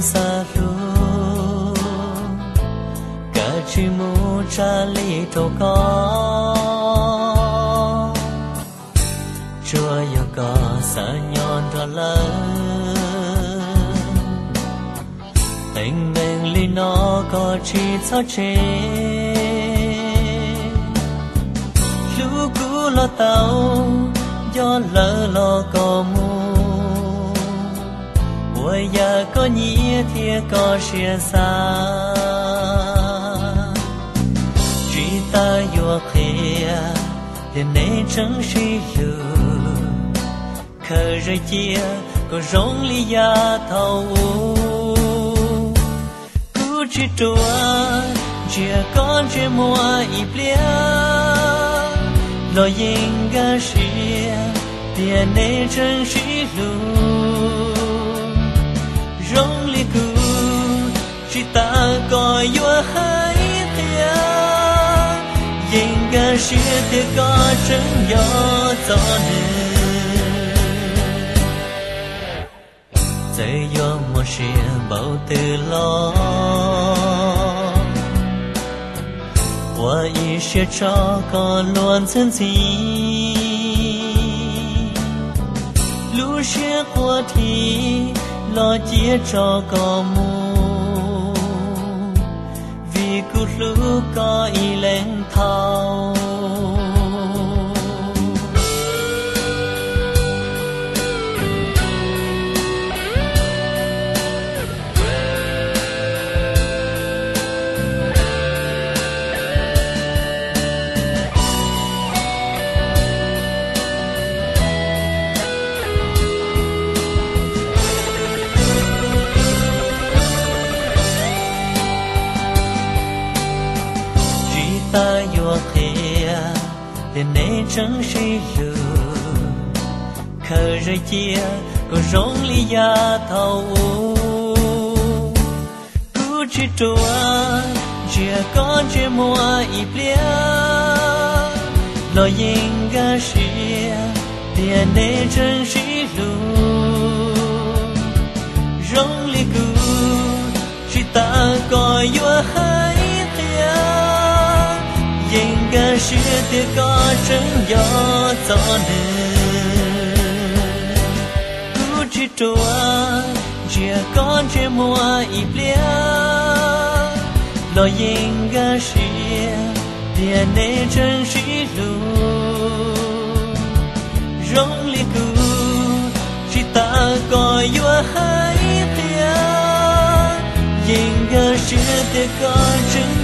xa lu cả chỉ mu cha li trâu có chúa yêu có xa nhon ra lớn tình mình li nó có chỉ sao chế lu cũ lo tàu gió lỡ lo có mu ôi giờ có nhía thì có chia xa chỉ ta yêu kia thì nên chẳng suy lù khờ rồi chia có rong li ya thâu cứ chỉ trua chia con chia mua ít lia lo yên ga xia thì nên chẳng suy lù rong li cu chỉ ta coi yêu hai tia yên ga xia thì có chẳng gió gió dây gió một xia bao từ lo qua ý xia cho con luôn chân gì lũ xia qua thì lo chia cho có mu vì cút lũ có ý lên thao ta yêu kia để nên chẳng suy lù khờ rồi chia có rong li ya thâu cứ chỉ trua chia con chia mua ít lia lo yên ga xia để nên chẳng suy lù rong li cu chỉ ta coi yêu hai yên ga xia thì có chẳng gió gió cứ chỉ trua chia con chia mua ít lia lo yên ga xia thì nên chẳng suy lù rong li cu chỉ ta coi yêu hai tia yên ga xia thì có chẳng